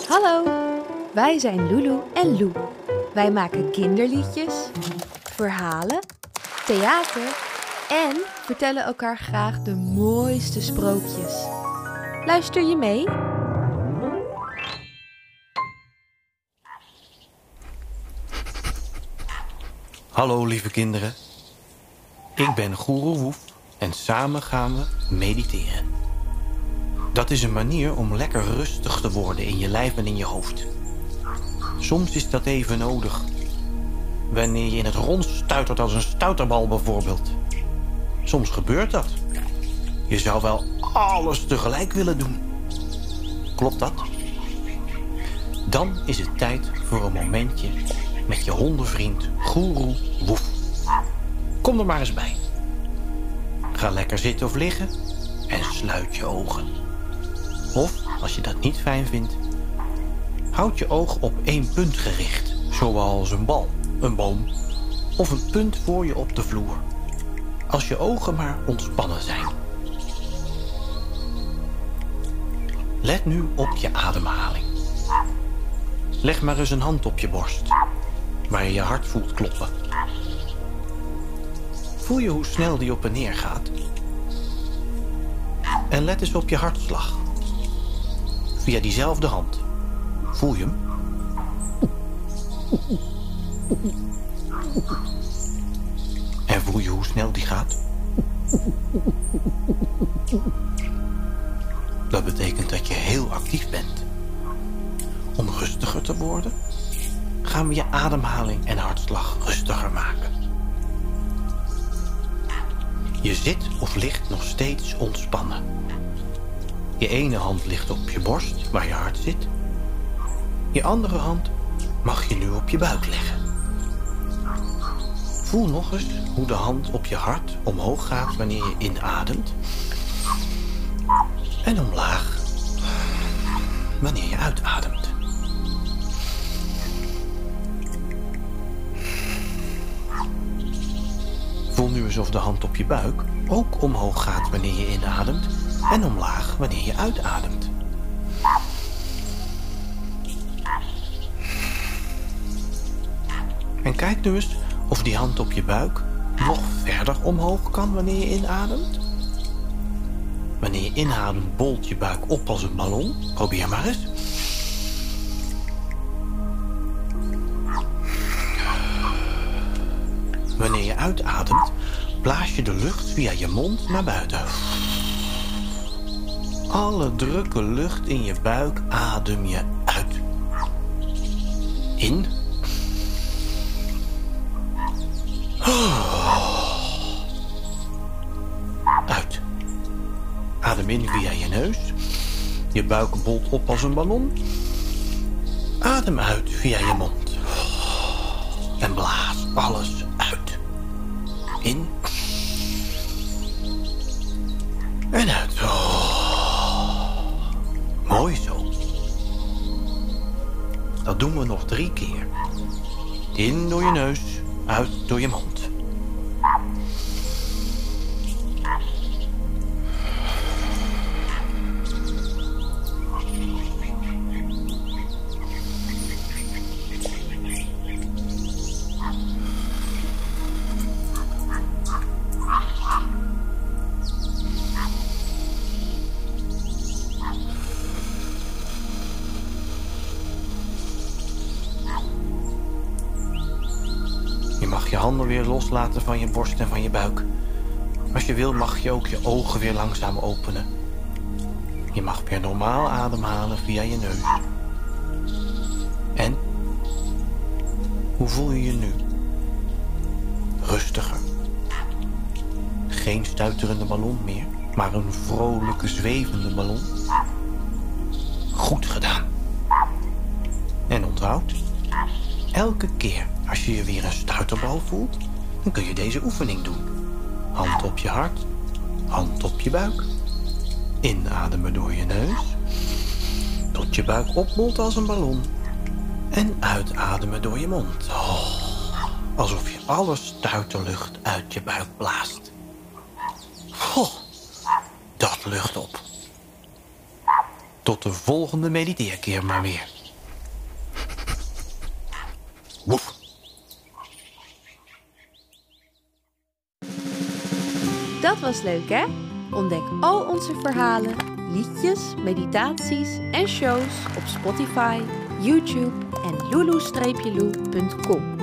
Hallo, wij zijn Lulu en Lou. Wij maken kinderliedjes, verhalen, theater en vertellen elkaar graag de mooiste sprookjes. Luister je mee? Hallo lieve kinderen, ik ben Goeroe Woef en samen gaan we mediteren. Dat is een manier om lekker rustig te worden in je lijf en in je hoofd. Soms is dat even nodig. Wanneer je in het rond stuitert als een stuiterbal bijvoorbeeld. Soms gebeurt dat. Je zou wel alles tegelijk willen doen. Klopt dat? Dan is het tijd voor een momentje met je hondenvriend Goeroe Woef. Kom er maar eens bij. Ga lekker zitten of liggen en sluit je ogen. Of, als je dat niet fijn vindt, houd je oog op één punt gericht. Zoals een bal, een boom of een punt voor je op de vloer. Als je ogen maar ontspannen zijn. Let nu op je ademhaling. Leg maar eens een hand op je borst, waar je je hart voelt kloppen. Voel je hoe snel die op en neer gaat? En let eens op je hartslag. Via diezelfde hand. Voel je hem? En voel je hoe snel die gaat? Dat betekent dat je heel actief bent. Om rustiger te worden, gaan we je ademhaling en hartslag rustiger maken. Je zit of ligt nog steeds ontspannen. Je ene hand ligt op je borst, waar je hart zit. Je andere hand mag je nu op je buik leggen. Voel nog eens hoe de hand op je hart omhoog gaat wanneer je inademt. En omlaag wanneer je uitademt. Voel nu eens of de hand op je buik ook omhoog gaat wanneer je inademt. En omlaag wanneer je uitademt. En kijk nu eens of die hand op je buik nog verder omhoog kan wanneer je inademt. Wanneer je inademt bolt je buik op als een ballon. Probeer maar eens. Wanneer je uitademt, blaas je de lucht via je mond naar buiten. Alle drukke lucht in je buik adem je uit. In. Uit. Adem in via je neus. Je buik bolt op als een ballon. Adem uit via je mond. En blaas alles uit. In. En uit. Mooi zo. Dat doen we nog 3 keer. In door je neus, uit door je mond. Je mag je handen weer loslaten van je borst en van je buik. Als je wil mag je ook je ogen weer langzaam openen. Je mag weer normaal ademhalen via je neus. En? Hoe voel je je nu? Rustiger. Geen stuiterende ballon meer, maar een vrolijke zwevende ballon. Goed gedaan. En onthoud, elke keer als je je weer een stuiterbal voelt, dan kun je deze oefening doen. Hand op je hart, hand op je buik. Inademen door je neus, tot je buik opbolt als een ballon. En uitademen door je mond. Alsof je alle stuiterlucht uit je buik blaast. Dat lucht op. Tot de volgende mediteerkeer maar weer. Dat was leuk, hè? Ontdek al onze verhalen, liedjes, meditaties en shows op Spotify, YouTube en lulu-lou.com.